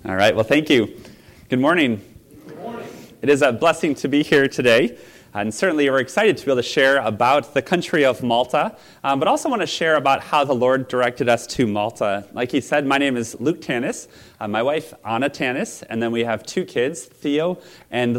All right, well, thank you. Good morning. Good morning. It is a blessing to be here today, and certainly we're excited to be able to share about the country of Malta, but also want to share about how the Lord directed us to Malta. Like he said, my name is Luke Tanis, my wife Anna Tanis, and then we have two kids, Theo and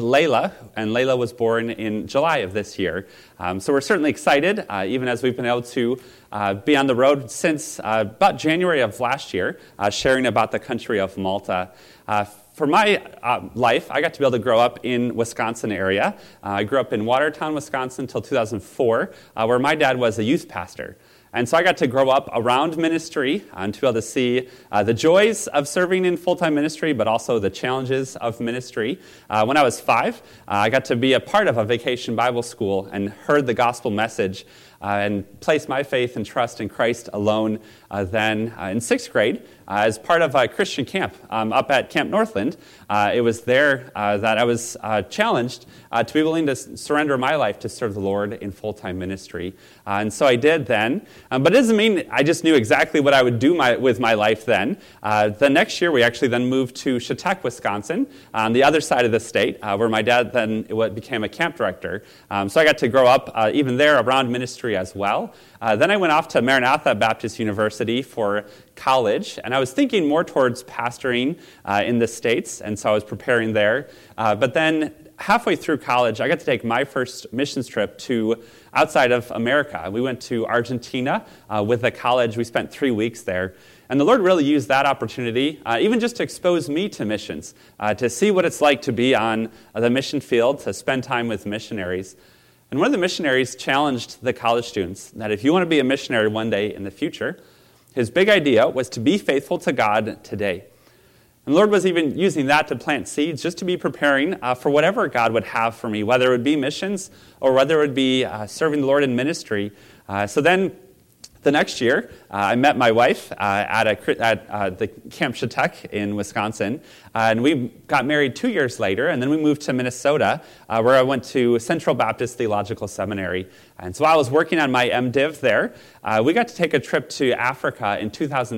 Layla was born in July of this year. So we're certainly excited, even as we've been able to be on the road since about January of last year, sharing about the country of Malta. For my life, I got to be able to grow up in Wisconsin area. I grew up in Watertown, Wisconsin until 2004, where my dad was a youth pastor. And so I got to grow up around ministry and to be able to see the joys of serving in full-time ministry, but also the challenges of ministry. When I was 5, I got to be a part of a vacation Bible school and heard the gospel message and placed my faith and trust in Christ alone then in 6th grade as part of a Christian camp up at Camp Northland. It was there that I was challenged to be willing to surrender my life to serve the Lord in full-time ministry. And so I did then. But it doesn't mean I just knew exactly what I would do with my life then. The next year, we actually then moved to Chautauqua, Wisconsin, on the other side of the state, where my dad then became a camp director. So I got to grow up even there around ministry as well. Then I went off to Maranatha Baptist University for college, and I was thinking more towards pastoring in the States, and so I was preparing there. But then halfway through college, I got to take my first missions trip to outside of America. We went to Argentina with the college. We spent 3 weeks there. And the Lord really used that opportunity, even just to expose me to missions, to see what it's like to be on the mission field, to spend time with missionaries. And one of the missionaries challenged the college students that if you want to be a missionary one day in the future, his big idea was to be faithful to God today. And the Lord was even using that to plant seeds, just to be preparing for whatever God would have for me, whether it would be missions or whether it would be serving the Lord in ministry. So then the next year, I met my wife at the Camp Chautauqua in Wisconsin, and we got married 2 years later, and then we moved to Minnesota, where I went to Central Baptist Theological Seminary. And so while I was working on my MDiv there, we got to take a trip to Africa in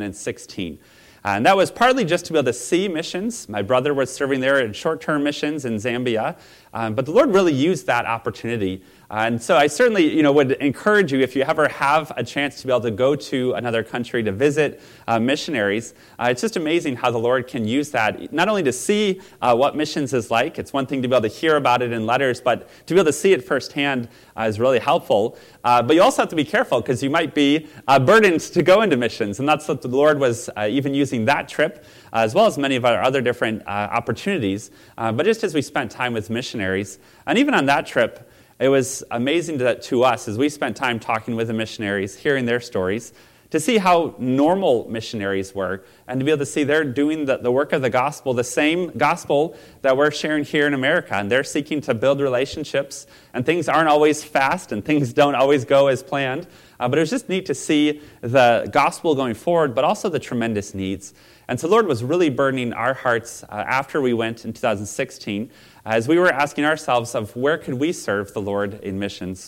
2016. And that was partly just to be able to see missions. My brother was serving there in short-term missions in Zambia. But the Lord really used that opportunity. And so I certainly would encourage you, if you ever have a chance to be able to go to another country to visit missionaries, it's just amazing how the Lord can use that, not only to see what missions is like. It's one thing to be able to hear about it in letters, but to be able to see it firsthand is really helpful. But you also have to be careful, because you might be burdened to go into missions. And that's what the Lord was even using that trip, as well as many of our other different opportunities. But just as we spent time with missionaries, and even on that trip, it was amazing to us as we spent time talking with the missionaries, hearing their stories, to see how normal missionaries were, and to be able to see they're doing the work of the gospel, the same gospel that we're sharing here in America, and they're seeking to build relationships, and things aren't always fast, and things don't always go as planned, but it was just neat to see the gospel going forward, but also the tremendous needs. And so the Lord was really burdening our hearts after we went in 2016, as we were asking ourselves of where could we serve the Lord in missions.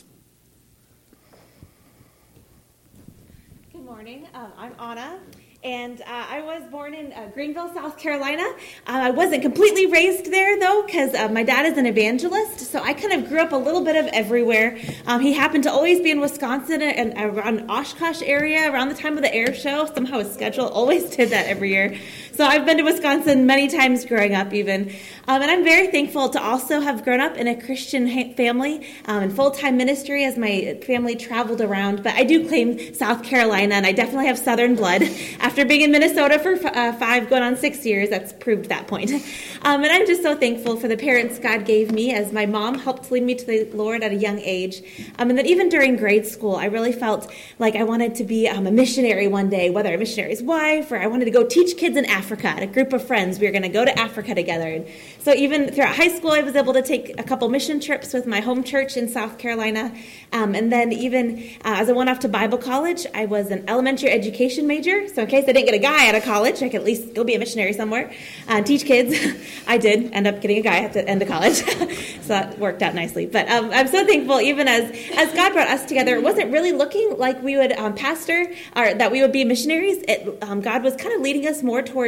Good morning. I'm Anna, and I was born in Greenville, South Carolina. I wasn't completely raised there, though, because my dad is an evangelist, so I kind of grew up a little bit of everywhere. He happened to always be in Wisconsin and around Oshkosh area around the time of the air show. Somehow his schedule always did that every year. So I've been to Wisconsin many times growing up even. And I'm very thankful to also have grown up in a Christian family in full-time ministry as my family traveled around. But I do claim South Carolina, and I definitely have Southern blood. After being in Minnesota for 5 going on 6 years, that's proved that point. And I'm just so thankful for the parents God gave me, as my mom helped lead me to the Lord at a young age. And that even during grade school, I really felt like I wanted to be a missionary one day, whether a missionary's wife or I wanted to go teach kids in Africa. I had a group of friends. We were going to go to Africa together. And so even throughout high school, I was able to take a couple mission trips with my home church in South Carolina. And then even as I went off to Bible college, I was an elementary education major. So in case I didn't get a guy out of college, I could at least go be a missionary somewhere, teach kids. I did end up getting a guy at the end of college. So that worked out nicely. But I'm so thankful, even as God brought us together, it wasn't really looking like we would pastor or that we would be missionaries. God was kind of leading us more toward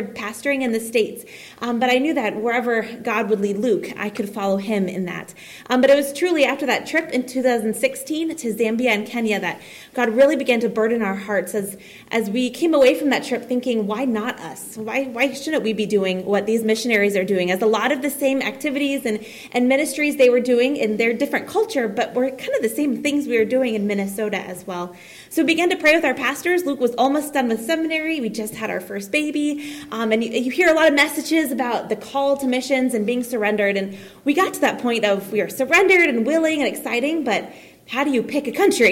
toward pastoring in the States. But I knew that wherever God would lead Luke, I could follow him in that. But it was truly after that trip in 2016 to Zambia and Kenya that God really began to burden our hearts as we came away from that trip thinking, why not us? Why shouldn't we be doing what these missionaries are doing? As a lot of the same activities and ministries they were doing in their different culture, but were kind of the same things we were doing in Minnesota as well. So we began to pray with our pastors. Luke was almost done with seminary. We just had our first baby. And you hear a lot of messages about the call to missions and being surrendered. And we got to that point of we are surrendered and willing and exciting, but how do you pick a country?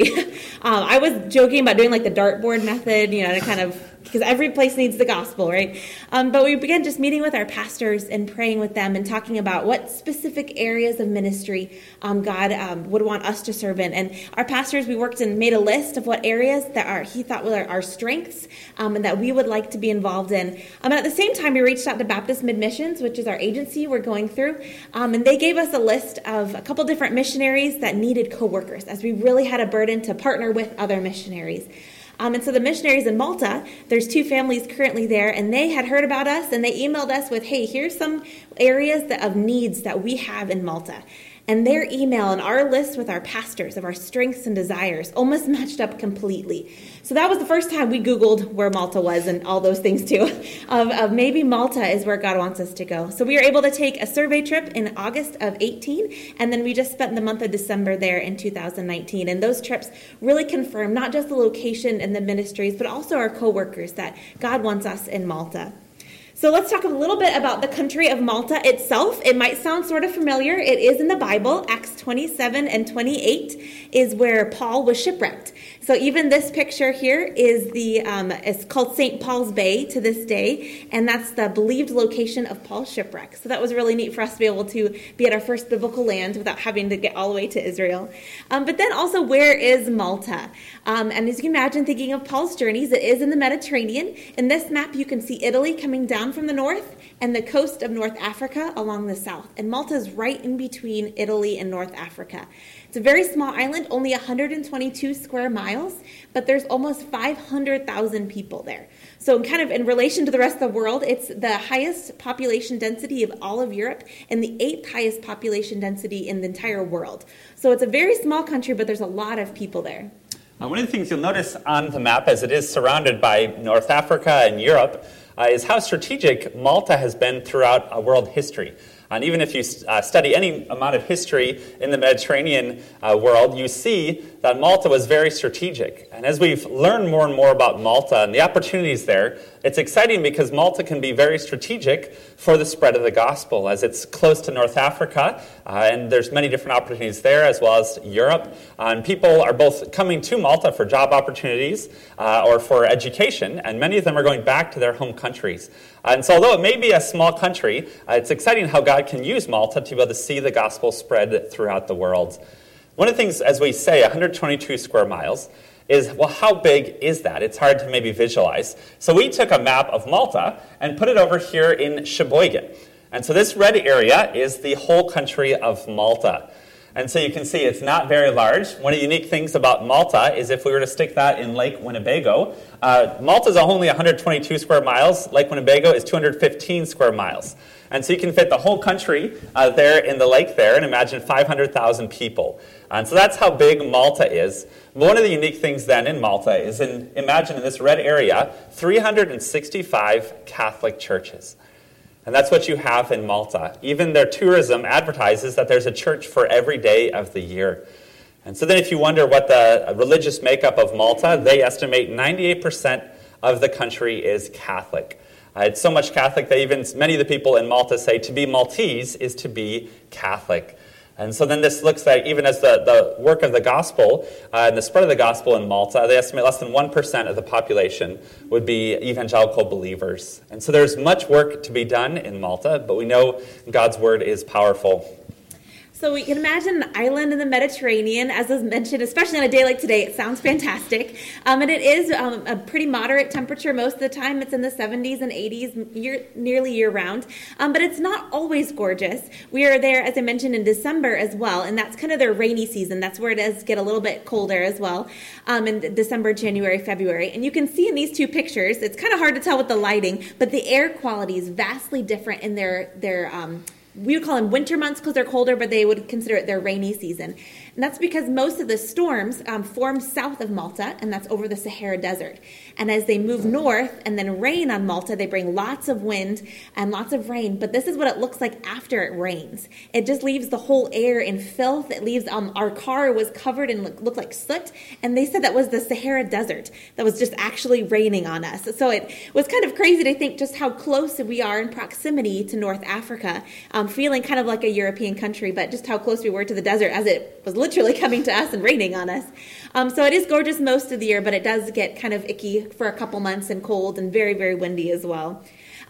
I was joking about doing like the dartboard method, to kind of, because every place needs the gospel, right? But we began just meeting with our pastors and praying with them and talking about what specific areas of ministry God would want us to serve in. And our pastors, we worked and made a list of what areas that he thought were our strengths and that we would like to be involved in. And at the same time, we reached out to Baptist Mid-Missions, which is our agency we're going through. And they gave us a list of a couple different missionaries that needed co-workers, as we really had a burden to partner with other missionaries. And so the missionaries in Malta, there's 2 families currently there, and they had heard about us, and they emailed us with, hey, here's some areas of needs that we have in Malta. And their email and our list with our pastors of our strengths and desires almost matched up completely. So that was the first time we Googled where Malta was and all those things too, of maybe Malta is where God wants us to go. So we were able to take a survey trip in August of 18, and then we just spent the month of December there in 2019. And those trips really confirmed not just the location and the ministries, but also our co-workers that God wants us in Malta. So let's talk a little bit about the country of Malta itself. It might sound sort of familiar. It is in the Bible. Acts 27 and 28 is where Paul was shipwrecked. So even this picture here is it's called St. Paul's Bay to this day, and that's the believed location of Paul's shipwreck. So that was really neat for us to be able to be at our first biblical land without having to get all the way to Israel. But then also, where is Malta? And as you can imagine, thinking of Paul's journeys, it is in the Mediterranean. In this map, you can see Italy coming down from the north and the coast of North Africa along the south. And Malta is right in between Italy and North Africa. It's a very small island, only 122 square miles, but there's almost 500,000 people there. So kind of in relation to the rest of the world, it's the highest population density of all of Europe and the 8th highest population density in the entire world. So it's a very small country, but there's a lot of people there. One of the things you'll notice on the map, as it is surrounded by North Africa and Europe, is how strategic Malta has been throughout world history. And even if you study any amount of history in the Mediterranean world, you see that Malta was very strategic. And as we've learned more and more about Malta and the opportunities there, it's exciting because Malta can be very strategic for the spread of the gospel, as it's close to North Africa, and there's many different opportunities there, as well as Europe. And people are both coming to Malta for job opportunities or for education, and many of them are going back to their home countries. And so although it may be a small country, it's exciting how God can use Malta to be able to see the gospel spread throughout the world. One of the things, as we say, 122 square miles, is, well, how big is that? It's hard to maybe visualize. So we took a map of Malta and put it over here in Sheboygan. And so this red area is the whole country of Malta. And so you can see it's not very large. One of the unique things about Malta is if we were to stick that in Lake Winnebago, Malta is only 122 square miles. Lake Winnebago is 215 square miles. And so you can fit the whole country there in the lake there, and imagine 500,000 people. And so that's how big Malta is. One of the unique things then in Malta is, imagine in this red area, 365 Catholic churches. And that's what you have in Malta. Even their tourism advertises that there's a church for every day of the year. And so then if you wonder what the religious makeup of Malta, they estimate 98% of the country is Catholic. It's so much Catholic that even many of the people in Malta say to be Maltese is to be Catholic. And so then this looks like, even as the work of the gospel and the spread of the gospel in Malta, they estimate less than 1% of the population would be evangelical believers. And so there's much work to be done in Malta, but we know God's word is powerful. So we can imagine an island in the Mediterranean, as was mentioned, especially on a day like today. It sounds fantastic. And it is a pretty moderate temperature most of the time. It's in the 70s and 80s nearly year-round. But it's not always gorgeous. We are there, as I mentioned, in December as well, and that's kind of their rainy season. That's where it does get a little bit colder as well, in December, January, February. And you can see in these two pictures, it's kind of hard to tell with the lighting, but the air quality is vastly different in their we would call them winter months because they're colder, but they would consider it their rainy season. And that's because most of the storms form south of Malta, and that's over the Sahara Desert. And as they move north and then rain on Malta, they bring lots of wind and lots of rain. But this is what it looks like after it rains. It just leaves the whole air in filth. It leaves, our car was covered and looked like soot. And they said that was the Sahara Desert that was just actually raining on us. So it was kind of crazy to think just how close we are in proximity to North Africa, feeling kind of like a European country, but just how close we were to the desert as it was literally coming to us and raining on us. So it is gorgeous most of the year, but it does get kind of icky for a couple months and cold and very, very windy as well.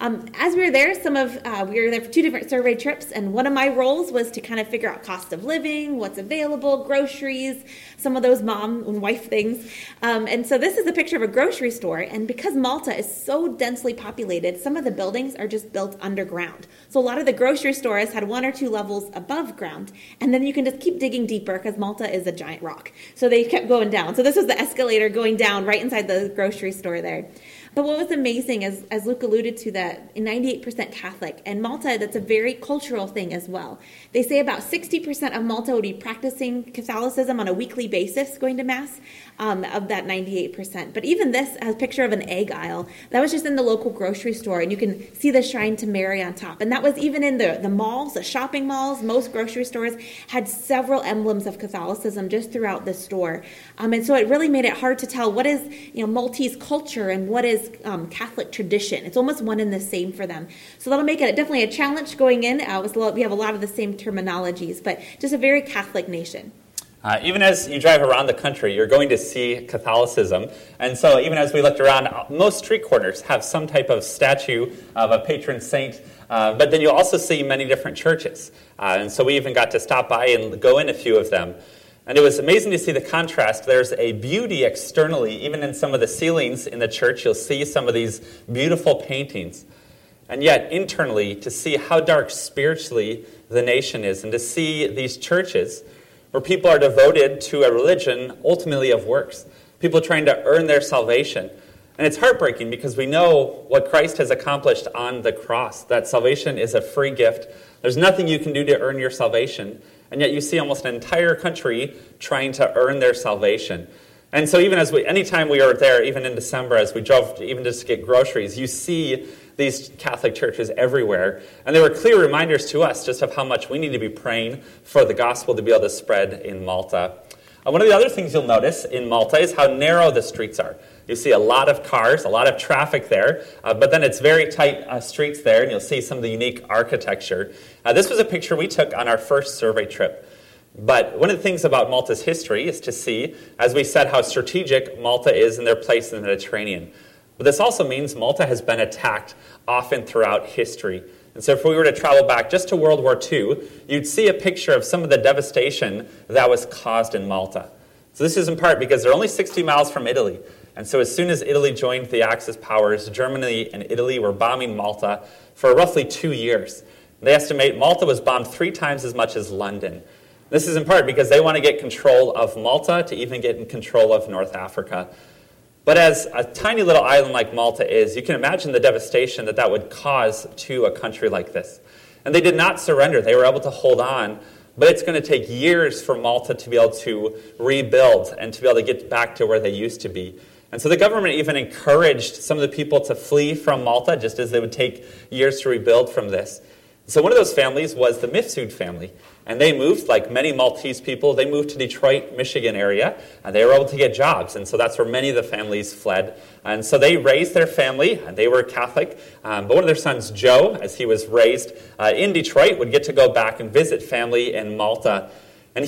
As we were there, we were there for 2 different survey trips, and one of my roles was to kind of figure out cost of living, what's available, groceries, some of those mom and wife things. And so this is a picture of a grocery store, and because Malta is so densely populated, some of the buildings are just built underground. So a lot of the grocery stores had 1 or 2 levels above ground, and then you can just keep digging deeper because Malta is a giant rock. So they kept going down. So this was the escalator going down right inside the grocery store there. But what was amazing, as Luke alluded to, that 98% Catholic, and Malta, that's a very cultural thing as well. They say about 60% of Malta would be practicing Catholicism on a weekly basis, going to Mass, of that 98%. But even this, a picture of an egg aisle, that was just in the local grocery store, and you can see the shrine to Mary on top. And that was even in the malls, the shopping malls. Most grocery stores had several emblems of Catholicism just throughout the store. And so it really made it hard to tell what is Maltese culture and what is Catholic tradition. It's almost one and the same for them. So that'll make it definitely a challenge going in. We have a lot of the same terminologies, but just a very Catholic nation. Even as you drive around the country, you're going to see Catholicism. And so even as we looked around, most street corners have some type of statue of a patron saint. But then you'll also see many different churches. And so we even got to stop by and go in a few of them. And it was amazing to see the contrast. There's a beauty externally, even in some of the ceilings in the church. You'll see some of these beautiful paintings. And yet, internally, to see how dark spiritually the nation is, and to see these churches where people are devoted to a religion ultimately of works, people trying to earn their salvation. And it's heartbreaking because we know what Christ has accomplished on the cross, that salvation is a free gift. There's nothing you can do to earn your salvation. And yet you see almost an entire country trying to earn their salvation. And so even anytime we are there, even in December, as we drove even just to get groceries, you see these Catholic churches everywhere. And they were clear reminders to us just of how much we need to be praying for the gospel to be able to spread in Malta. One of the other things you'll notice in Malta is how narrow the streets are. You see a lot of cars, a lot of traffic there, but then it's very tight streets there, and you'll see some of the unique architecture. This was a picture we took on our first survey trip. But one of the things about Malta's history is to see, as we said, how strategic Malta is in their place in the Mediterranean. But this also means Malta has been attacked often throughout history. And so if we were to travel back just to World War II, you'd see a picture of some of the devastation that was caused in Malta. So this is in part because they're only 60 miles from Italy. And so as soon as Italy joined the Axis powers, Germany and Italy were bombing Malta for roughly 2 years. They estimate Malta was bombed 3 times as much as London. This is in part because they want to get control of Malta to even get in control of North Africa. But as a tiny little island like Malta is, you can imagine the devastation that would cause to a country like this. And they did not surrender. They were able to hold on. But it's going to take years for Malta to be able to rebuild and to be able to get back to where they used to be. And so the government even encouraged some of the people to flee from Malta, just as they would take years to rebuild from this. So one of those families was the Mifsud family. And they moved, like many Maltese people, they moved to Detroit, Michigan area. And they were able to get jobs. And so that's where many of the families fled. And so they raised their family, and they were Catholic. But one of their sons, Joe, as he was raised in Detroit, would get to go back and visit family in Malta. And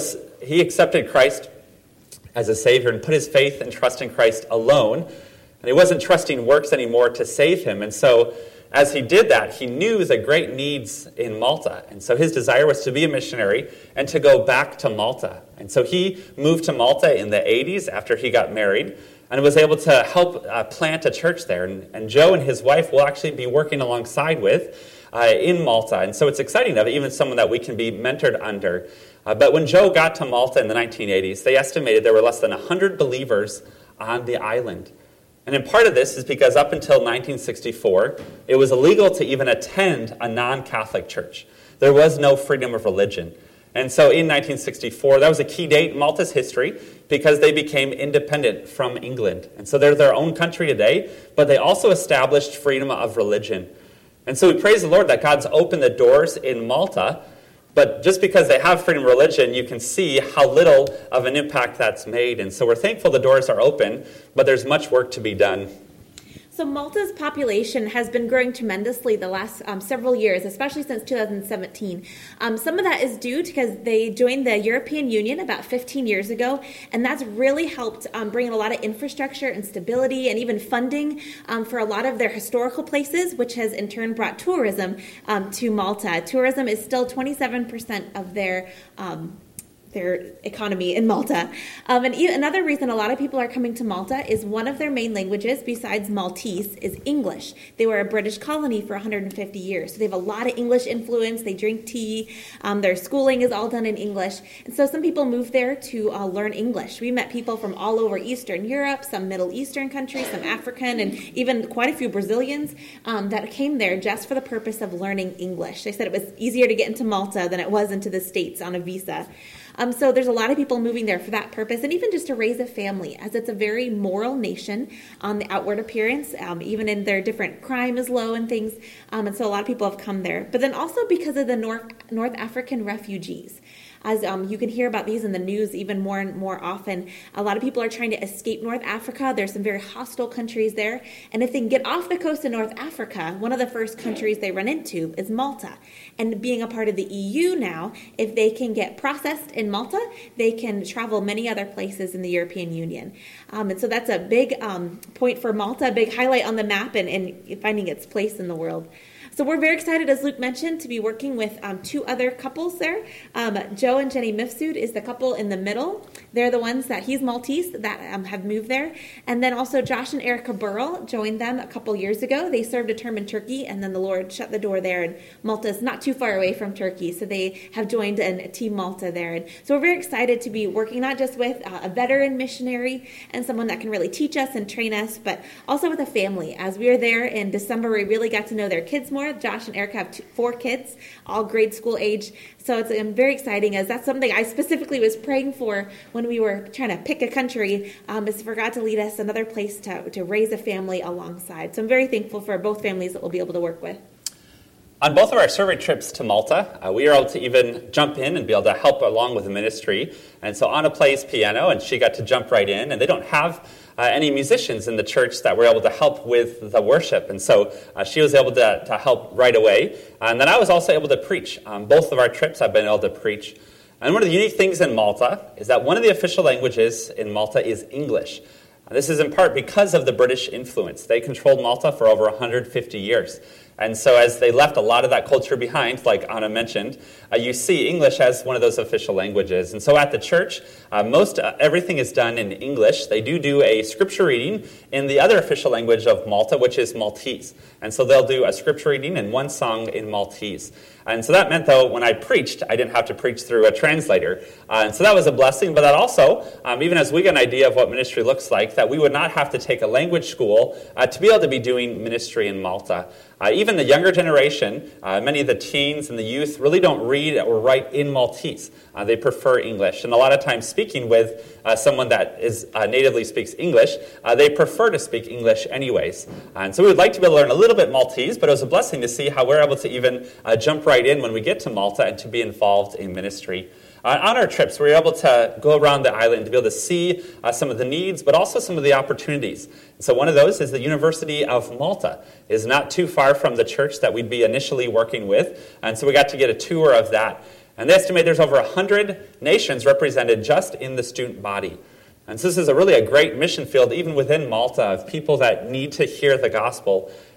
he accepted Christ as a Savior and put his faith and trust in Christ alone. And he wasn't trusting works anymore to save him. And so as he did that, he knew the great needs in Malta. And so his desire was to be a missionary and to go back to Malta. And so he moved to Malta in the 80s after he got married and was able to help plant a church there. And Joe and his wife will actually be working alongside with in Malta. And so it's exciting to have even someone that we can be mentored under. But when Joe got to Malta in the 1980s, they estimated there were less than 100 believers on the island. And in part of this is because up until 1964, it was illegal to even attend a non-Catholic church. There was no freedom of religion. And so in 1964, that was a key date in Malta's history because they became independent from England. And so they're their own country today, but they also established freedom of religion. And so we praise the Lord that God's opened the doors in Malta, but just because they have freedom of religion, you can see how little of an impact that's made. And so we're thankful the doors are open, but there's much work to be done. So Malta's population has been growing tremendously the last several years, especially since 2017. Some of that is due because they joined the European Union about 15 years ago, and that's really helped bring in a lot of infrastructure and stability and even funding for a lot of their historical places, which has in turn brought tourism to Malta. Tourism is still 27% of their economy in Malta. And another reason a lot of people are coming to Malta is one of their main languages, besides Maltese, is English. They were a British colony for 150 years. So they have a lot of English influence. They drink tea. Their schooling is all done in English. And so some people move there to learn English. We met people from all over Eastern Europe, some Middle Eastern countries, some African, and even quite a few Brazilians that came there just for the purpose of learning English. They said it was easier to get into Malta than it was into the States on a visa. So there's a lot of people moving there for that purpose, and even just to raise a family, as it's a very moral nation on the outward appearance, even in their different crime is low and things, and so a lot of people have come there. But then also because of the North African refugees. As you can hear about these in the news even more and more often, a lot of people are trying to escape North Africa. There's some very hostile countries there. And if they can get off the coast of North Africa, one of the first countries they run into is Malta. And being a part of the EU now, if they can get processed in Malta, they can travel many other places in the European Union. And so that's a big point for Malta, a big highlight on the map and finding its place in the world. So we're very excited, as Luke mentioned, to be working with two other couples there. Joe and Jenny Mifsud is the couple in the middle. They're the ones that he's Maltese that have moved there. And then also Josh and Erica Burrell joined them a couple years ago. They served a term in Turkey, and then the Lord shut the door there. And Malta's not too far away from Turkey, so they have joined Team Malta there. And so we're very excited to be working not just with a veteran missionary and someone that can really teach us and train us, but also with a family. As we were there in December, we really got to know their kids more. Josh and Erica have 4 kids, all grade school age. So it's very exciting, as that's something I specifically was praying for when we were trying to pick a country, is for God to lead us another place to raise a family alongside. So I'm very thankful for both families that we'll be able to work with. On both of our survey trips to Malta, we were able to even jump in and be able to help along with the ministry. And so Anna plays piano, and she got to jump right in. And they don't have any musicians in the church that were able to help with the worship. And so she was able to help right away. And then I was also able to preach. Both of our trips I've been able to preach. And one of the unique things in Malta is that one of the official languages in Malta is English. This is in part because of the British influence. They controlled Malta for over 150 years. And so as they left a lot of that culture behind, like Anna mentioned, you see English as one of those official languages. And so at the church, everything is done in English. They do a scripture reading in the other official language of Malta, which is Maltese. And so they'll do a scripture reading and one song in Maltese. And so that meant, though, when I preached, I didn't have to preach through a translator. And so that was a blessing. But that also, even as we get an idea of what ministry looks like, that we would not have to take a language school to be able to be doing ministry in Malta. Even the younger generation, many of the teens and the youth really don't read or write in Maltese. They prefer English. And a lot of times speaking with someone that is natively speaks English, they prefer to speak English anyways. And so we would like to be able to learn a little bit Maltese, but it was a blessing to see how we're able to even jump right in when we get to Malta and to be involved in ministry. On our trips, we were able to go around the island to be able to see some of the needs, but also some of the opportunities. So one of those is the University of Malta. It is not too far from the church that we'd be initially working with, and so we got to get a tour of that. And they estimate there's over 100 nations represented just in the student body. And so this is really a great mission field, even within Malta, of people that need to hear the gospel.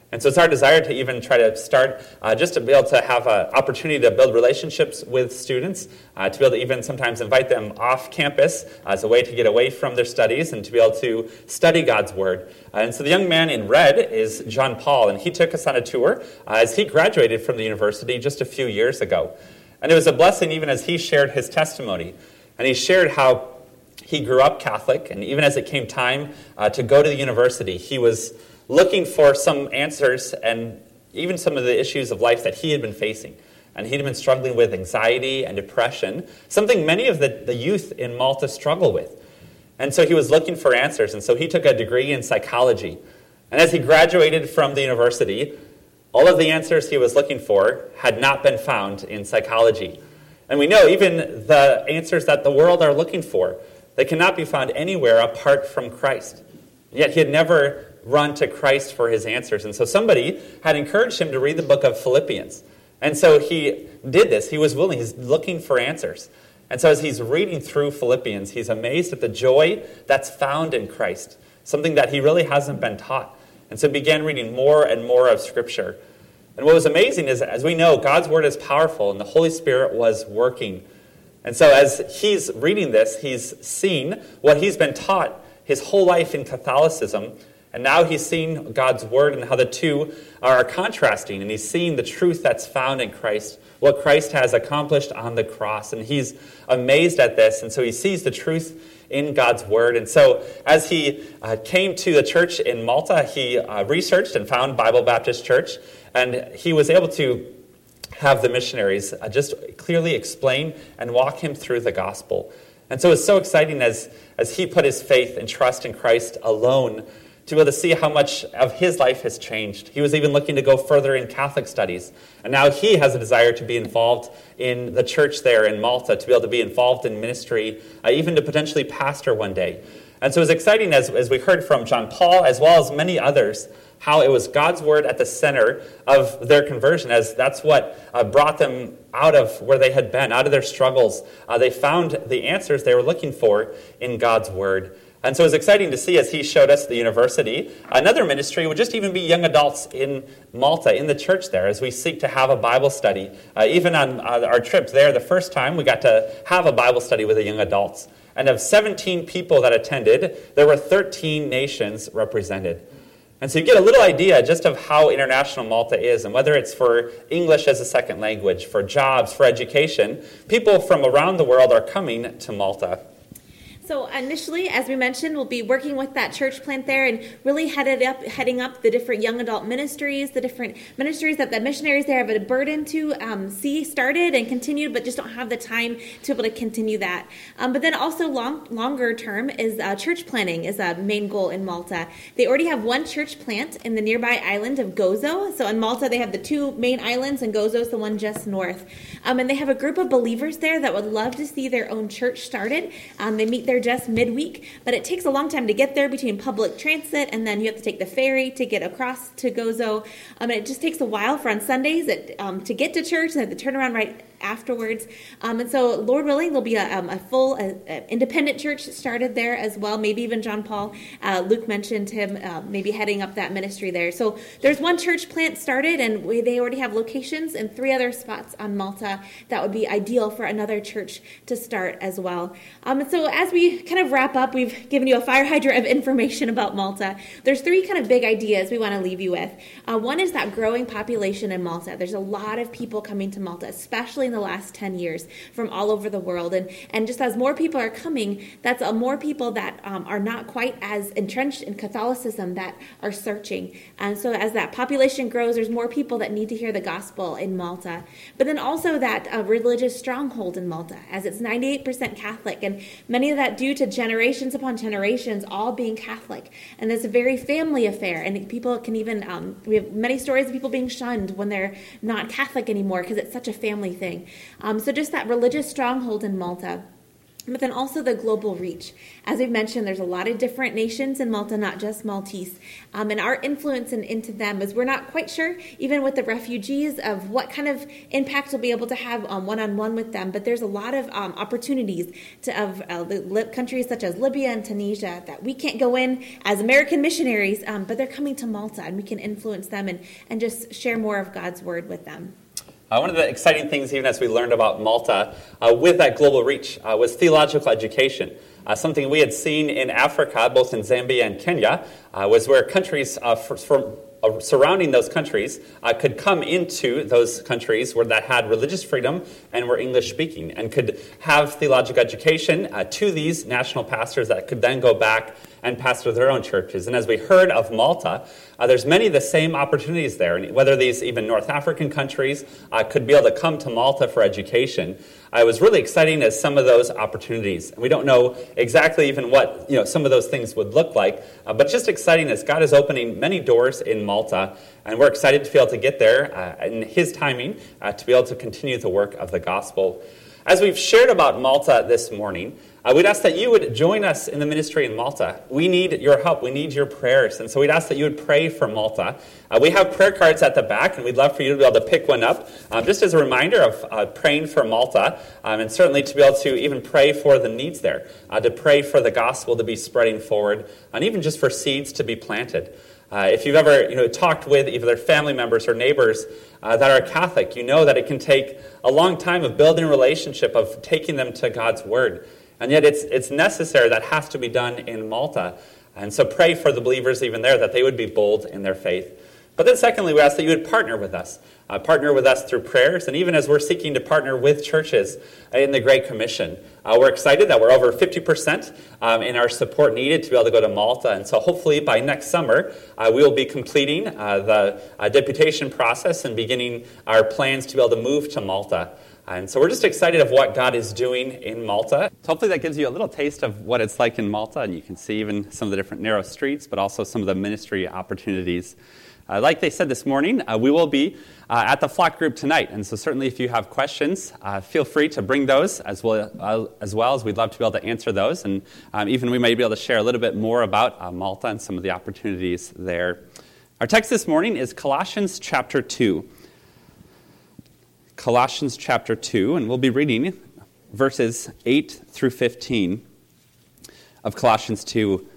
And so it's our desire to even try to start just to be able to have an opportunity to build relationships with students, to be able to even sometimes invite them off campus as a way to get away from their studies and to be able to study God's Word. And so the young man in red is John Paul, and he took us on a tour as he graduated from the university just a few years ago. And it was a blessing even as he shared his testimony. And he shared how he grew up Catholic, and even as it came time to go to the university, he was looking for some answers and even some of the issues of life that he had been facing. And he'd been struggling with anxiety and depression, something many of the youth in Malta struggle with. And so he was looking for answers, and so he took a degree in psychology. And as he graduated from the university, all of the answers he was looking for had not been found in psychology. And we know even the answers that the world are looking for, they cannot be found anywhere apart from Christ. Yet he had never run to Christ for his answers. And so somebody had encouraged him to read the book of Philippians. And so he did this. He was willing. He's looking for answers. And so as he's reading through Philippians, he's amazed at the joy that's found in Christ, something that he really hasn't been taught. And so he began reading more and more of Scripture. And what was amazing is, as we know, God's Word is powerful, and the Holy Spirit was working. And so as he's reading this, he's seen what he's been taught his whole life in Catholicism. And now he's seen God's Word and how the two are contrasting. And he's seeing the truth that's found in Christ, what Christ has accomplished on the cross. And he's amazed at this. And so he sees the truth in God's Word. And so as he came to the church in Malta, he researched and found Bible Baptist Church. And he was able to have the missionaries just clearly explain and walk him through the gospel. And so it's so exciting as he put his faith and trust in Christ alone to be able to see how much of his life has changed. He was even looking to go further in Catholic studies. And now he has a desire to be involved in the church there in Malta, to be able to be involved in ministry, even to potentially pastor one day. And so it was exciting as we heard from John Paul, as well as many others, how it was God's Word at the center of their conversion, as that's what brought them out of where they had been, out of their struggles. They found the answers they were looking for in God's Word. And so it was exciting to see as he showed us the university. Another ministry would just even be young adults in Malta, in the church there, as we seek to have a Bible study. Even on our trip there, the first time, we got to have a Bible study with the young adults. And of 17 people that attended, there were 13 nations represented. And so you get a little idea just of how international Malta is, and whether it's for English as a second language, for jobs, for education, people from around the world are coming to Malta. So initially, as we mentioned, we'll be working with that church plant there and really heading up the different young adult ministries, the different ministries that the missionaries there have a burden to see started and continued, but just don't have the time to be able to continue that. But then also longer term is church planting is a main goal in Malta. They already have one church plant in the nearby island of Gozo. So in Malta, they have the two main islands, and Gozo is the one just north. And they have a group of believers there that would love to see their own church started. They meet there just midweek, but it takes a long time to get there between public transit, and then you have to take the ferry to get across to Gozo. And it just takes a while for on Sundays to get to church and the turnaround right afterwards. And so, Lord willing, there'll be a full independent church started there as well. Maybe even John Paul. Luke mentioned him maybe heading up that ministry there. So there's one church plant started, and they already have locations in 3 other spots on Malta that would be ideal for another church to start as well. And so as we kind of wrap up, we've given you a fire hydrant of information about Malta. There's 3 kind of big ideas we want to leave you with. One is that growing population in Malta. There's a lot of people coming to Malta, especially in the last 10 years from all over the world. And just as more people are coming, that's more people that are not quite as entrenched in Catholicism that are searching. And so as that population grows, there's more people that need to hear the gospel in Malta. But then also that religious stronghold in Malta, as it's 98% Catholic, and many of that due to generations upon generations all being Catholic. And it's a very family affair. And people can even, we have many stories of people being shunned when they're not Catholic anymore because it's such a family thing. So just that religious stronghold in Malta. but then also the global reach. As we've mentioned, there's a lot of different nations in Malta, not just Maltese. And our influence into them is we're not quite sure, even with the refugees, of what kind of impact we'll be able to have one-on-one with them. But there's a lot of opportunities of countries such as Libya and Tunisia that we can't go in as American missionaries, but they're coming to Malta, and we can influence them and just share more of God's word with them. One of the exciting things, even as we learned about Malta, with that global reach, was theological education. Something we had seen in Africa, both in Zambia and Kenya, was where countries surrounding those countries could come into those countries where that had religious freedom and were English speaking, and could have theological education to these national pastors that could then go back and pastor their own churches. And as we heard of Malta, there's many of the same opportunities there. And whether these even North African countries could be able to come to Malta for education, it was really exciting as some of those opportunities. And we don't know exactly even what some of those things would look like, but just exciting as God is opening many doors in Malta, and we're excited to be able to get there in His timing to be able to continue the work of the gospel. As we've shared about Malta this morning, we'd ask that you would join us in the ministry in Malta. We need your help. We need your prayers. And so we'd ask that you would pray for Malta. We have prayer cards at the back, and we'd love for you to be able to pick one up, just as a reminder of praying for Malta, and certainly to be able to even pray for the needs there, to pray for the gospel to be spreading forward, and even just for seeds to be planted. If you've ever talked with either family members or neighbors that are Catholic, you know that it can take a long time of building a relationship, of taking them to God's Word. And yet it's necessary. That has to be done in Malta. And so pray for the believers even there, that they would be bold in their faith. But then secondly, we ask that you would partner with us. Partner with us through prayers, and even as we're seeking to partner with churches in the Great Commission. We're excited that we're over 50% in our support needed to be able to go to Malta. And so hopefully by next summer, we will be completing the deputation process and beginning our plans to be able to move to Malta. And so we're just excited of what God is doing in Malta. So hopefully that gives you a little taste of what it's like in Malta, and you can see even some of the different narrow streets, but also some of the ministry opportunities. Like they said this morning, we will be at the flock group tonight. And so certainly if you have questions, feel free to bring those as well as we'd love to be able to answer those. And even we may be able to share a little bit more about Malta and some of the opportunities there. Our text this morning is Colossians chapter 2. Colossians chapter 2, and we'll be reading verses 8 through 15 of Colossians 2.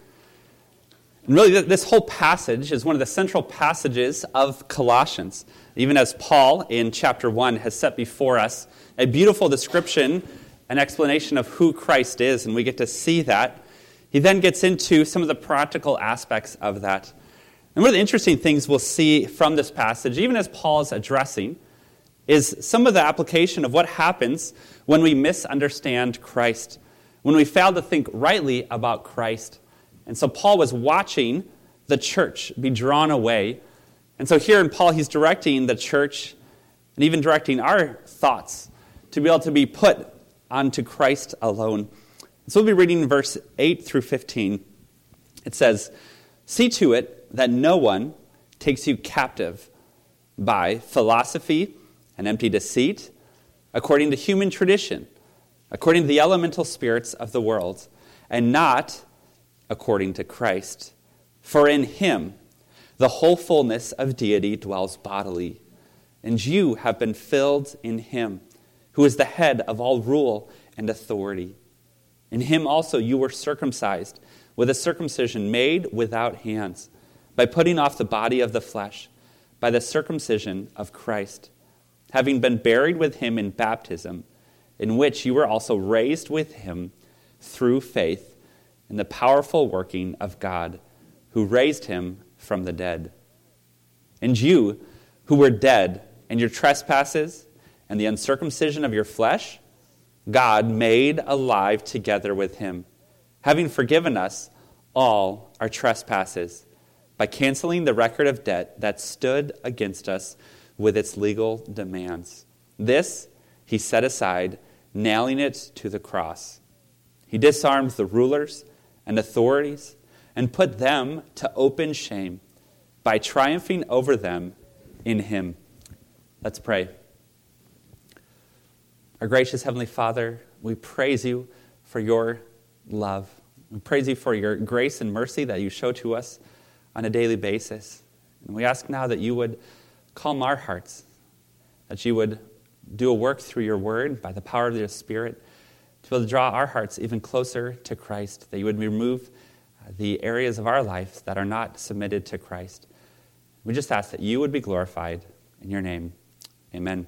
And really, this whole passage is one of the central passages of Colossians. Even as Paul in chapter 1 has set before us a beautiful description, an explanation of who Christ is, and we get to see that. He then gets into some of the practical aspects of that. And one of the interesting things we'll see from this passage, even as Paul is addressing, is some of the application of what happens when we misunderstand Christ, when we fail to think rightly about Christ. And so Paul was watching the church be drawn away. And so here in Paul, he's directing the church and even directing our thoughts to be able to be put onto Christ alone. So we'll be reading verse 8 through 15. It says, "See to it that no one takes you captive by philosophy and empty deceit, according to human tradition, according to the elemental spirits of the world, and not according to Christ. For in Him the whole fullness of deity dwells bodily, and you have been filled in Him, who is the head of all rule and authority. In Him also you were circumcised, with a circumcision made without hands, by putting off the body of the flesh, by the circumcision of Christ, having been buried with Him in baptism, in which you were also raised with Him through faith in the powerful working of God, who raised Him from the dead. And you, who were dead in your trespasses and the uncircumcision of your flesh, God made alive together with Him, having forgiven us all our trespasses, by canceling the record of debt that stood against us with its legal demands. This He set aside, nailing it to the cross. He disarmed the rulers and authorities and put them to open shame by triumphing over them in Him." Let's pray. Our gracious Heavenly Father, we praise You for your love. We praise you for your grace and mercy that you show to us on a daily basis. And we ask now that you would calm our hearts, that you would do a work through your word by the power of your Spirit to be able to draw our hearts even closer to Christ, that you would remove the areas of our life that are not submitted to Christ. We just ask that you would be glorified in your name. Amen.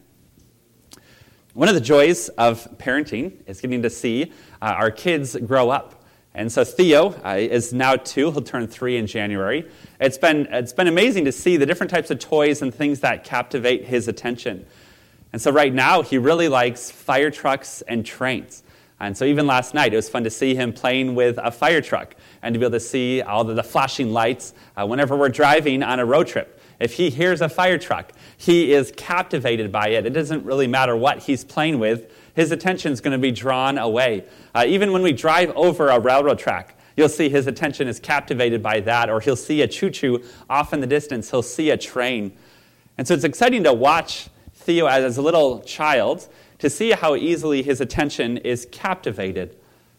One of the joys of parenting is getting to see our kids grow up. And so Theo is now 2. He'll turn 3 in January. It's been amazing to see the different types of toys and things that captivate his attention. And so right now, he really likes fire trucks and trains. And so even last night, it was fun to see him playing with a fire truck and to be able to see all the flashing lights whenever we're driving on a road trip. If he hears a fire truck, he is captivated by it. It doesn't really matter what he's playing with. His attention is going to be drawn away. Even when we drive over a railroad track, you'll see his attention is captivated by that, or he'll see a choo-choo off in the distance. He'll see a train. And so it's exciting to watch Theo as a little child to see how easily his attention is captivated.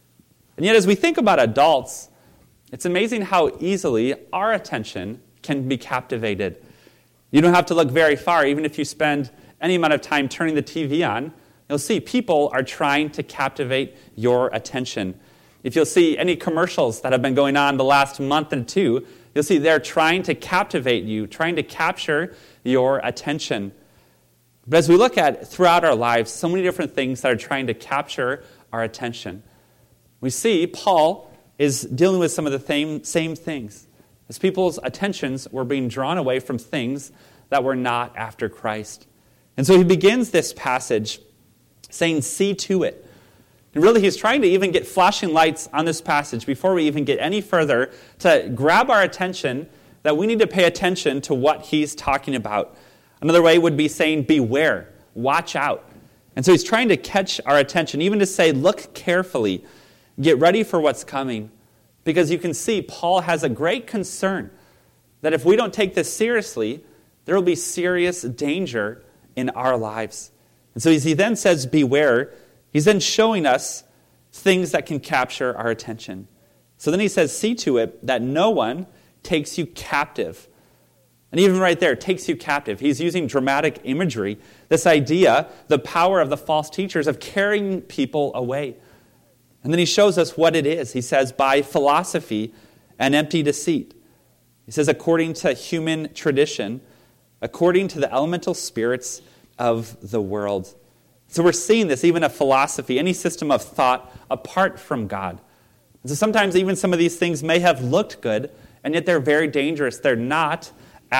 And yet as we think about adults, it's amazing how easily our attention can be captivated. You don't have to look very far. Even if you spend any amount of time turning the TV on, you'll see people are trying to captivate your attention. If you'll see any commercials that have been going on the last month and 2, you'll see they're trying to captivate you, trying to capture your attention. But as we look at throughout our lives, so many different things that are trying to capture our attention. We see Paul is dealing with some of the same things. As people's attentions were being drawn away from things that were not after Christ. And so he begins this passage saying, see to it. And really, he's trying to even get flashing lights on this passage before we even get any further to grab our attention, that we need to pay attention to what he's talking about. Another way would be saying, beware, watch out. And so he's trying to catch our attention, even to say, look carefully, get ready for what's coming. Because you can see Paul has a great concern that if we don't take this seriously, there will be serious danger in our lives. And so as he then says, beware, he's then showing us things that can capture our attention. So then he says, see to it that no one takes you captive. And even right there, takes you captive. He's using dramatic imagery. This idea, the power of the false teachers of carrying people away. And then he shows us what it is. He says, by philosophy and empty deceit. He says, according to human tradition, according to the elemental spirits of the world. So we're seeing this, even a philosophy, any system of thought apart from God. And so sometimes even some of these things may have looked good, and yet they're very dangerous. They're not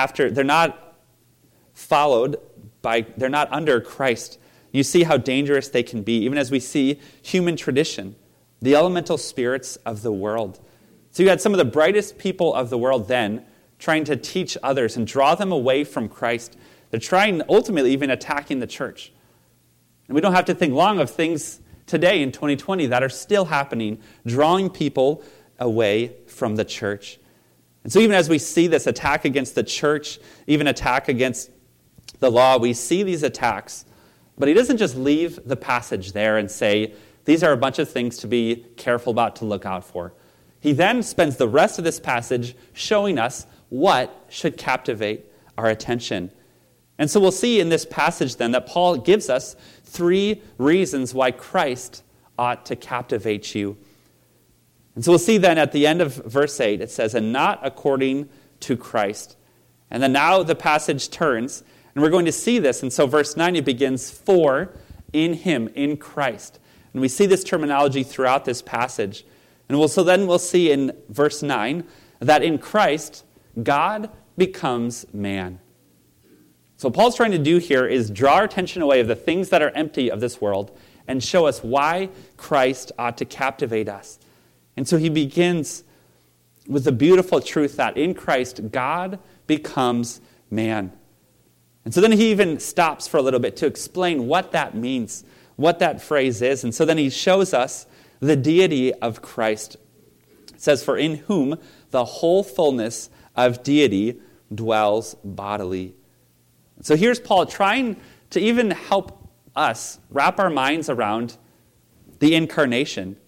under Christ. You see how dangerous they can be, even as we see human tradition, the elemental spirits of the world. So you had some of the brightest people of the world then trying to teach others and draw them away from Christ. They're trying, ultimately, even attacking the church. And we don't have to think long of things today in 2020 that are still happening, drawing people away from the church. And so even as we see this attack against the church, even attack against the law, we see these attacks. But he doesn't just leave the passage there and say, these are a bunch of things to be careful about, to look out for. He then spends the rest of this passage showing us what should captivate our attention. And so we'll see in this passage then that Paul gives us 3 reasons why Christ ought to captivate you. And so we'll see then at the end of verse 8, it says, and not according to Christ. And then now the passage turns, and we're going to see this. And so verse 9, it begins, for in him, in Christ. And we see this terminology throughout this passage. And we'll see in verse 9 that in Christ, God becomes man. So what Paul's trying to do here is draw our attention away of the things that are empty of this world and show us why Christ ought to captivate us. And so he begins with the beautiful truth that in Christ, God becomes man. And so then he even stops for a little bit to explain what that means, what that phrase is. And so then he shows us the deity of Christ. It says, for in whom the whole fullness of deity dwells bodily. So here's Paul trying to even help us wrap our minds around the incarnation,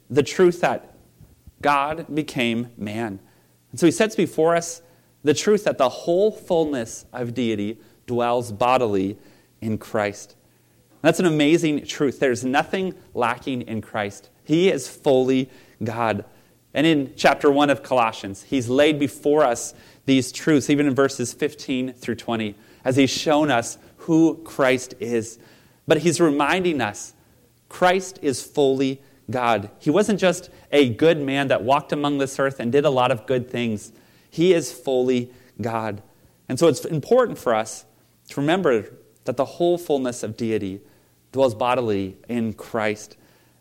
the truth that God became man. And so he sets before us the truth that the whole fullness of deity dwells bodily in Christ. That's an amazing truth. There's nothing lacking in Christ. He is fully God. And in chapter 1 of Colossians, he's laid before us these truths, even in verses 15 through 20, as he's shown us who Christ is. But he's reminding us, Christ is fully God. He wasn't just a good man that walked among this earth and did a lot of good things. He is fully God. And so it's important for us to remember that the whole fullness of deity dwells bodily in Christ.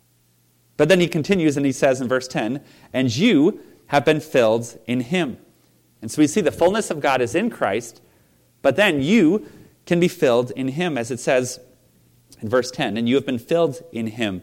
But then he continues and he says in verse 10, and you have been filled in him. And so we see the fullness of God is in Christ, but then you can be filled in him, as it says in verse 10, and you have been filled in him.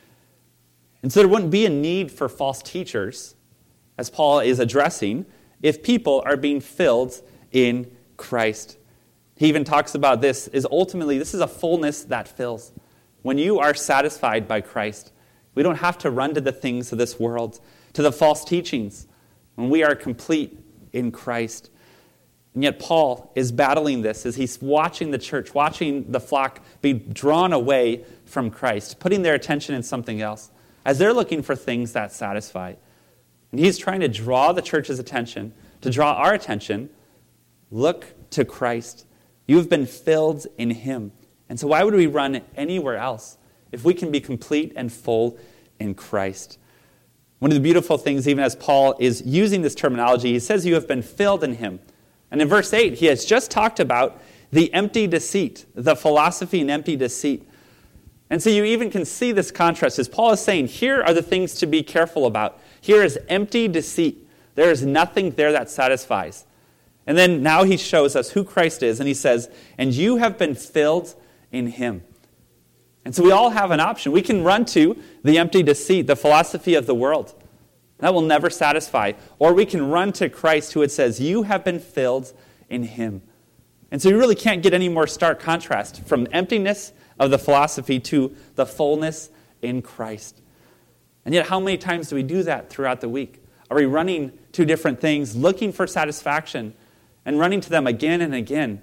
And so there wouldn't be a need for false teachers, as Paul is addressing, if people are being filled in Christ. He even talks about this is ultimately, this is a fullness that fills. When you are satisfied by Christ, we don't have to run to the things of this world, to the false teachings, when we are complete in Christ. And yet Paul is battling this as he's watching the church, watching the flock be drawn away from Christ, putting their attention in something else, as they're looking for things that satisfy. And he's trying to draw the church's attention, to draw our attention. Look to Christ. You have been filled in him. And so why would we run anywhere else if we can be complete and full in Christ? One of the beautiful things, even as Paul is using this terminology, he says you have been filled in him. And in verse 8, he has just talked about the empty deceit, the philosophy and empty deceit. And so you even can see this contrast as Paul is saying, here are the things to be careful about. Here is empty deceit. There is nothing there that satisfies. And then now he shows us who Christ is, and he says, and you have been filled in him. And so we all have an option. We can run to the empty deceit, the philosophy of the world. That will never satisfy. Or we can run to Christ, who it says, you have been filled in him. And so you really can't get any more stark contrast from emptiness of the philosophy to the fullness in Christ. And yet how many times do we do that throughout the week? Are we running to different things, looking for satisfaction, and running to them again and again,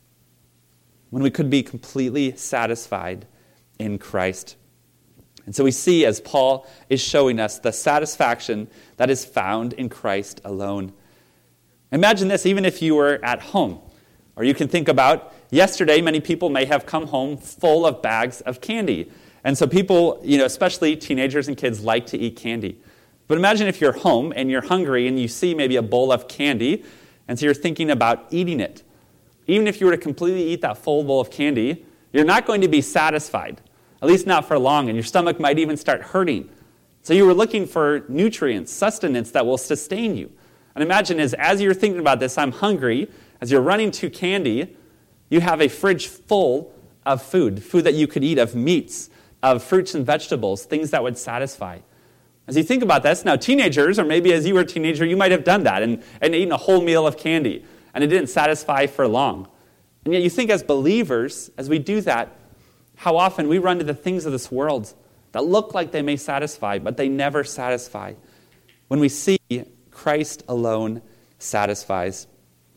when we could be completely satisfied in Christ? And so we see, as Paul is showing us, the satisfaction that is found in Christ alone. Imagine this, even if you were at home. Or you can think about, yesterday, many people may have come home full of bags of candy. And so people, especially teenagers and kids, like to eat candy. But imagine if you're home and you're hungry and you see maybe a bowl of candy, and so you're thinking about eating it. Even if you were to completely eat that full bowl of candy, you're not going to be satisfied, at least not for long, and your stomach might even start hurting. So you were looking for nutrients, sustenance that will sustain you. And imagine as you're thinking about this, I'm hungry, as you're running to candy, you have a fridge full of food that you could eat, of meats, of fruits and vegetables, things that would satisfy. As you think about this, now teenagers, or maybe as you were a teenager, you might have done that and eaten a whole meal of candy, and it didn't satisfy for long. And yet you think as believers, as we do that, how often we run to the things of this world that look like they may satisfy, but they never satisfy. When we see Christ alone satisfies.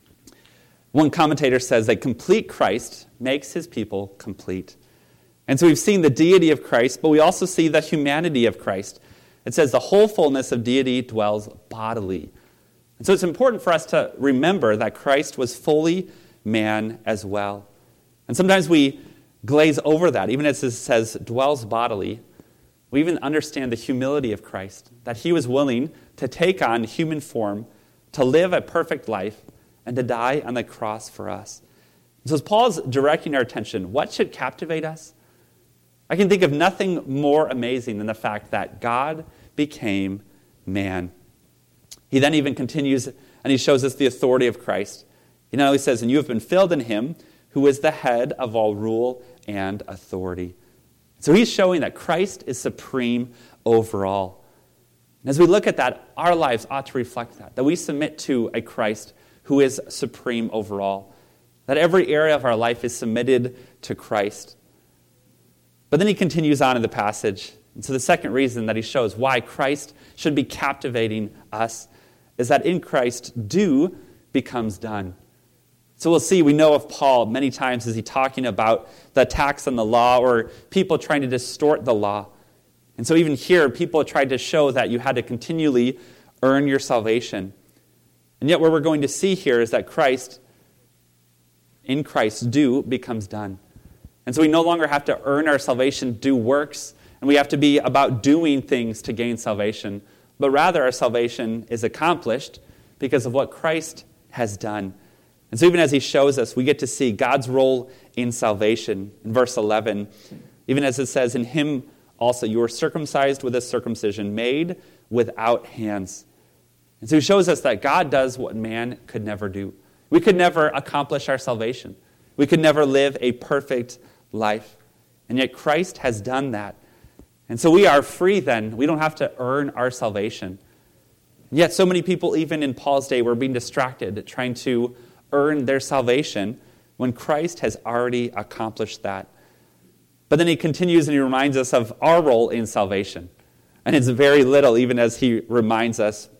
One commentator says that complete Christ makes his people complete. And so we've seen the deity of Christ, but we also see the humanity of Christ. It says the whole fullness of deity dwells bodily. And so it's important for us to remember that Christ was fully man as well. And sometimes we glaze over that, even as it says dwells bodily. We even understand the humility of Christ, that he was willing to take on human form, to live a perfect life, and to die on the cross for us. So as Paul's directing our attention, what should captivate us? I can think of nothing more amazing than the fact that God became man. He then even continues, and he shows us the authority of Christ. He says, and you have been filled in him, who is the head of all rule and authority. So he's showing that Christ is supreme over all. And as we look at that, our lives ought to reflect that we submit to a Christ who is supreme over all, that every area of our life is submitted to Christ. But then he continues on in the passage, And so the second reason that he shows why Christ should be captivating us is that in Christ, do becomes done. So we'll see, we know of Paul many times is he talking about the attacks on the law or people trying to distort the law. And so even here, people tried to show that you had to continually earn your salvation. And yet what we're going to see here is that in Christ, do becomes done. And so we no longer have to earn our salvation, do works, and we have to be about doing things to gain salvation. But rather, our salvation is accomplished because of what Christ has done. And so even as he shows us, we get to see God's role in salvation. In verse 11, even as it says, in him also you were circumcised with a circumcision made without hands. And so he shows us that God does what man could never do. We could never accomplish our salvation. We could never live a perfect life. And yet Christ has done that. And so we are free then. We don't have to earn our salvation. And yet so many people, even in Paul's day, were being distracted, trying to earn their salvation when Christ has already accomplished that. But then he continues and he reminds us of our role in salvation. And it's very little, even as he reminds us.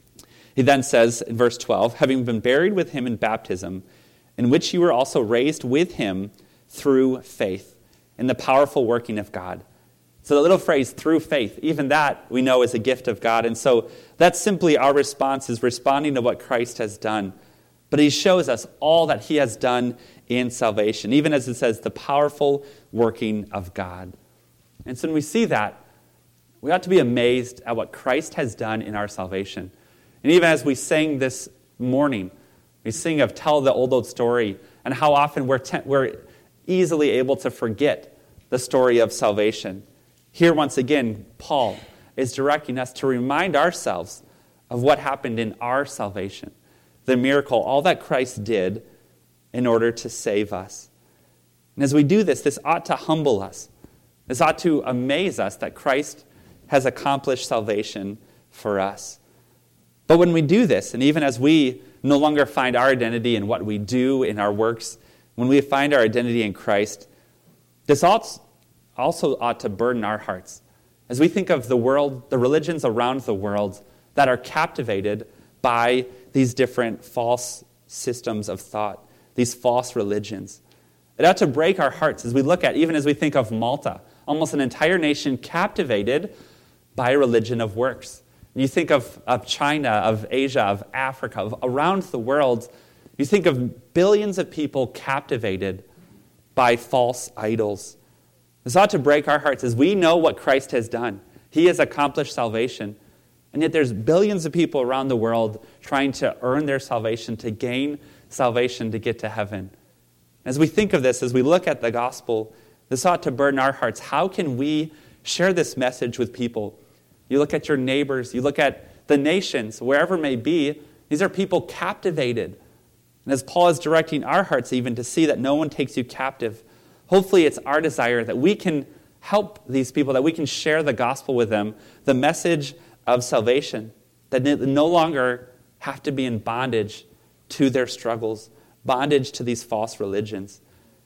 He then says in verse 12, having been buried with him in baptism, in which you were also raised with him through faith, in the powerful working of God. So the little phrase, through faith, even that we know is a gift of God. And so that's simply our response, is responding to what Christ has done. But he shows us all that he has done in salvation, even as it says, the powerful working of God. And so when we see that, we ought to be amazed at what Christ has done in our salvation. And even as we sang this morning, we sing of Tell the Old Story, and how often we're easily able to forget the story of salvation. Here, once again, Paul is directing us to remind ourselves of what happened in our salvation, the miracle, all that Christ did in order to save us. And as we do this, this ought to humble us. This ought to amaze us that Christ has accomplished salvation for us. But when we do this, and even as we no longer find our identity in what we do in our works, when we find our identity in Christ, this also ought to burden our hearts. As we think of the world, the religions around the world that are captivated by these different false systems of thought, these false religions. It ought to break our hearts as we look at, even as we think of Malta, almost an entire nation captivated by a religion of works. You think of China, of Asia, of Africa, of around the world, you think of billions of people captivated by false idols. This ought to break our hearts as we know what Christ has done. He has accomplished salvation. And yet there's billions of people around the world trying to earn their salvation, to gain salvation, to get to heaven. As we think of this, as we look at the gospel, this ought to burden our hearts. How can we share this message with people? You look at your neighbors, you look at the nations, wherever it may be, these are people captivated. And as Paul is directing our hearts even to see that no one takes you captive, hopefully it's our desire that we can help these people, that we can share the gospel with them, the message of salvation, that they no longer have to be in bondage to their struggles, bondage to these false religions.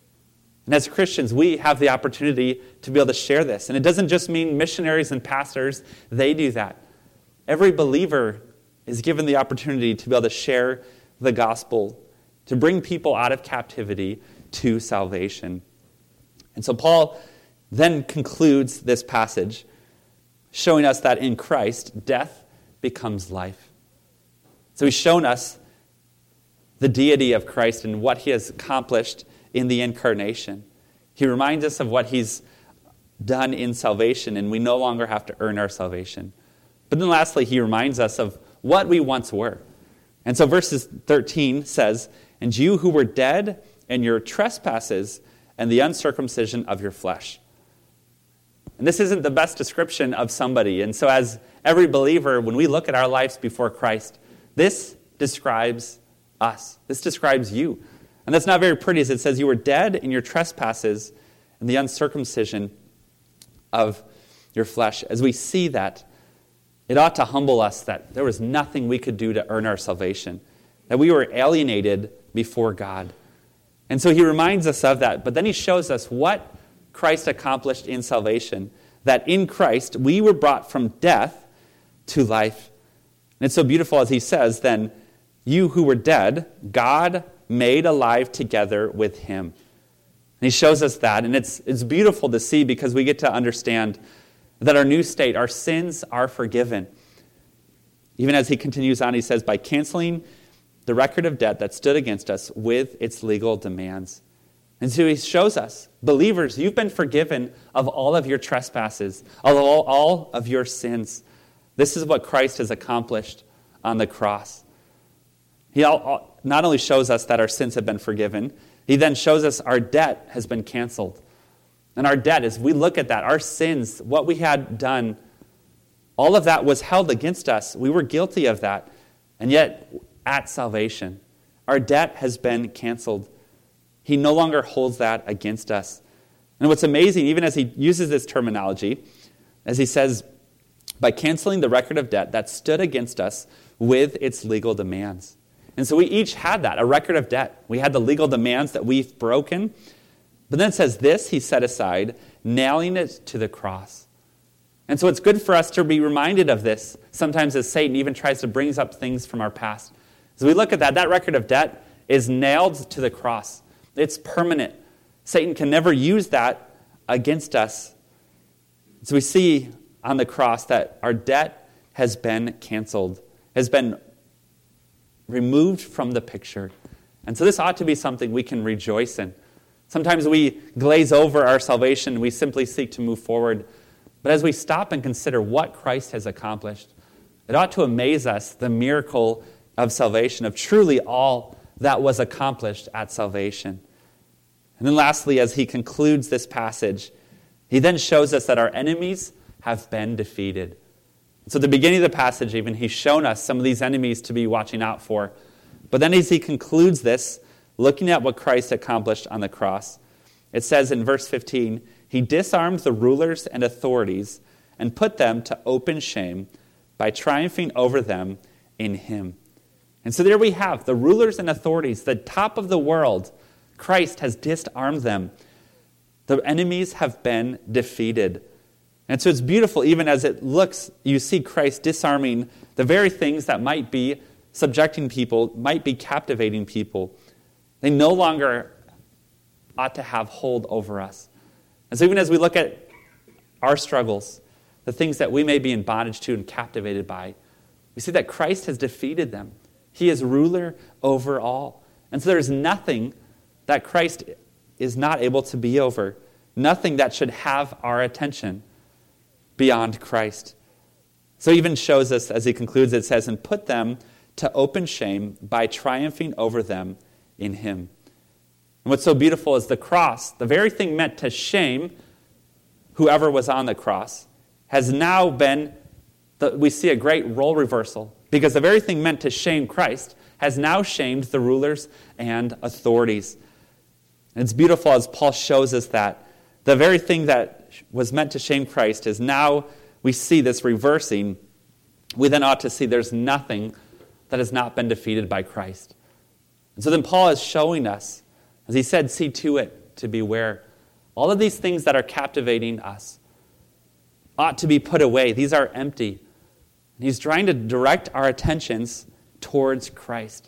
And as Christians, we have the opportunity to be able to share this. And it doesn't just mean missionaries and pastors. They do that. Every believer is given the opportunity to be able to share the gospel, to bring people out of captivity to salvation. And so Paul then concludes this passage, showing us that in Christ, death becomes life. So he's shown us the deity of Christ and what he has accomplished in the incarnation. He reminds us of what he's done in salvation, and we no longer have to earn our salvation. But then lastly, he reminds us of what we once were. And so verses 13 says, "And you who were dead in your trespasses and the uncircumcision of your flesh." And this isn't the best description of somebody. And so as every believer, when we look at our lives before Christ, this describes us. This describes you. And that's not very pretty, as it says you were dead in your trespasses and the uncircumcision of your flesh. As we see that, it ought to humble us that there was nothing we could do to earn our salvation, that we were alienated before God. And so he reminds us of that, but then he shows us what Christ accomplished in salvation, that in Christ we were brought from death to life. And it's so beautiful as he says, then, you who were dead, God made alive together with him. And he shows us that, and it's beautiful to see because we get to understand that our new state, our sins are forgiven. Even as he continues on, he says, by canceling the record of debt that stood against us with its legal demands. And so he shows us, believers, you've been forgiven of all of your trespasses, of all of your sins. This is what Christ has accomplished on the cross. He not only shows us that our sins have been forgiven, he then shows us our debt has been canceled. And our debt, as we look at that, our sins, what we had done, all of that was held against us. We were guilty of that. And yet, at salvation, our debt has been canceled. He no longer holds that against us. And what's amazing, even as he uses this terminology, as he says, by canceling the record of debt that stood against us with its legal demands. And so we each had that, a record of debt. We had the legal demands that we've broken. But then it says this, he set aside, nailing it to the cross. And so it's good for us to be reminded of this, sometimes as Satan even tries to bring up things from our past. As we look at that record of debt is nailed to the cross. It's permanent. Satan can never use that against us. So we see on the cross that our debt has been canceled, has been removed from the picture. And so this ought to be something we can rejoice in. Sometimes we glaze over our salvation. We simply seek to move forward. But as we stop and consider what Christ has accomplished, it ought to amaze us, the miracle of salvation, of truly all that was accomplished at salvation. And then lastly, as he concludes this passage, he then shows us that our enemies have been defeated. So at the beginning of the passage even, he's shown us some of these enemies to be watching out for. But then as he concludes this, looking at what Christ accomplished on the cross, it says in verse 15, he disarmed the rulers and authorities and put them to open shame by triumphing over them in him. And so there we have the rulers and authorities, the top of the world. Christ has disarmed them. The enemies have been defeated. And so it's beautiful, even as it looks, you see Christ disarming the very things that might be subjecting people, might be captivating people. They no longer ought to have hold over us. And so even as we look at our struggles, the things that we may be in bondage to and captivated by, we see that Christ has defeated them. He is ruler over all. And so there's nothing that Christ is not able to be over, nothing that should have our attention beyond Christ. So he even shows us, as he concludes, it says, and put them to open shame by triumphing over them in him. And what's so beautiful is the cross, the very thing meant to shame whoever was on the cross, has now been, we see a great role reversal, because the very thing meant to shame Christ has now shamed the rulers and authorities. And it's beautiful as Paul shows us that the very thing that was meant to shame Christ is now, we see this reversing. We then ought to see there's nothing that has not been defeated by Christ. And so then Paul is showing us, as he said, see to it, to beware. All of these things that are captivating us ought to be put away. These are empty. And he's trying to direct our attentions towards Christ.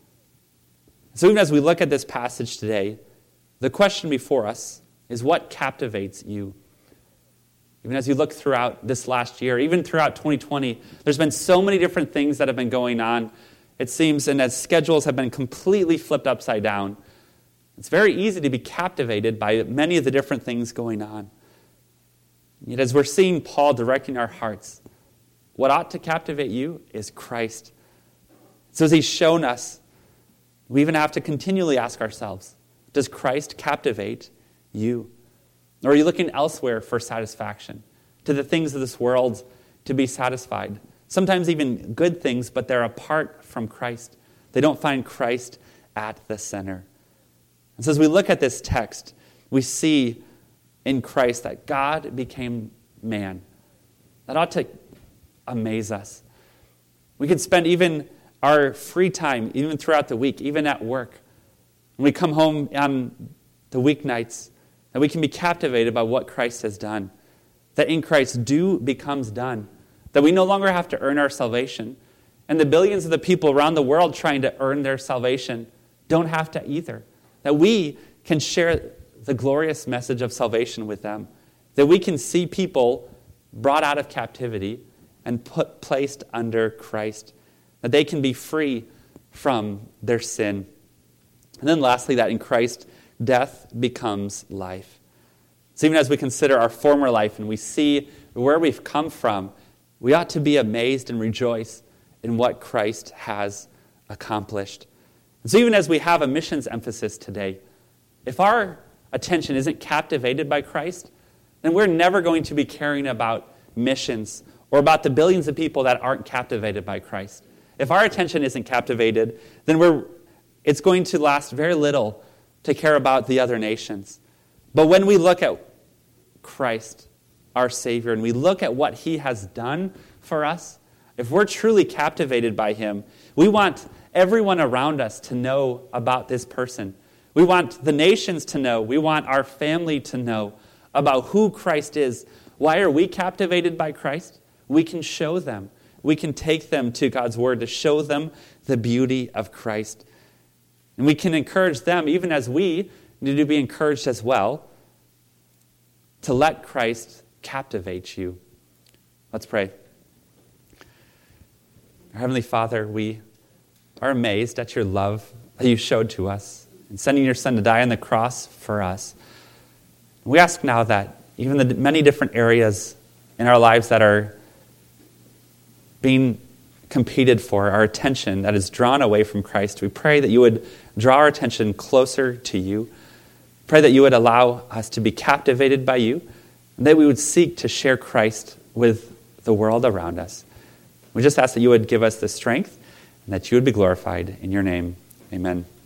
So even as we look at this passage today, the question before us is, what captivates you? Even as you look throughout this last year, even throughout 2020, there's been so many different things that have been going on. It seems, and as schedules have been completely flipped upside down, it's very easy to be captivated by many of the different things going on. Yet as we're seeing Paul directing our hearts, what ought to captivate you is Christ. So as he's shown us, we even have to continually ask ourselves, does Christ captivate you? Or are you looking elsewhere for satisfaction, to the things of this world to be satisfied? Sometimes even good things, but they're apart from Christ. They don't find Christ at the center. And so as we look at this text, we see in Christ that God became man. That ought to amaze us. We could spend even our free time, even throughout the week, even at work, when we come home on the weeknights, that we can be captivated by what Christ has done. that in Christ do becomes done, that we no longer have to earn our salvation, and the billions of the people around the world trying to earn their salvation don't have to either, that we can share the glorious message of salvation with them, that we can see people brought out of captivity and placed under Christ, that they can be free from their sin. And then lastly, that in Christ, death becomes life. So even as we consider our former life and we see where we've come from, we ought to be amazed and rejoice in what Christ has accomplished. And so even as we have a missions emphasis today, if our attention isn't captivated by Christ, then we're never going to be caring about missions or about the billions of people that aren't captivated by Christ. If our attention isn't captivated, then it's going to last very little to care about the other nations. But when we look at Christ, our Savior, and we look at what He has done for us, if we're truly captivated by Him, we want everyone around us to know about this person. We want the nations to know. We want our family to know about who Christ is. Why are we captivated by Christ? We can show them. We can take them to God's Word to show them the beauty of Christ. And we can encourage them, even as we need to be encouraged as well, to let Christ captivate you. Let's pray. Our Heavenly Father, we are amazed at your love that you showed to us in sending your Son to die on the cross for us. We ask now that even the many different areas in our lives that are being competed for, our attention that is drawn away from Christ, we pray that you would draw our attention closer to you. Pray that you would allow us to be captivated by you, and that we would seek to share Christ with the world around us. We just ask that you would give us the strength and that you would be glorified. In your name, amen.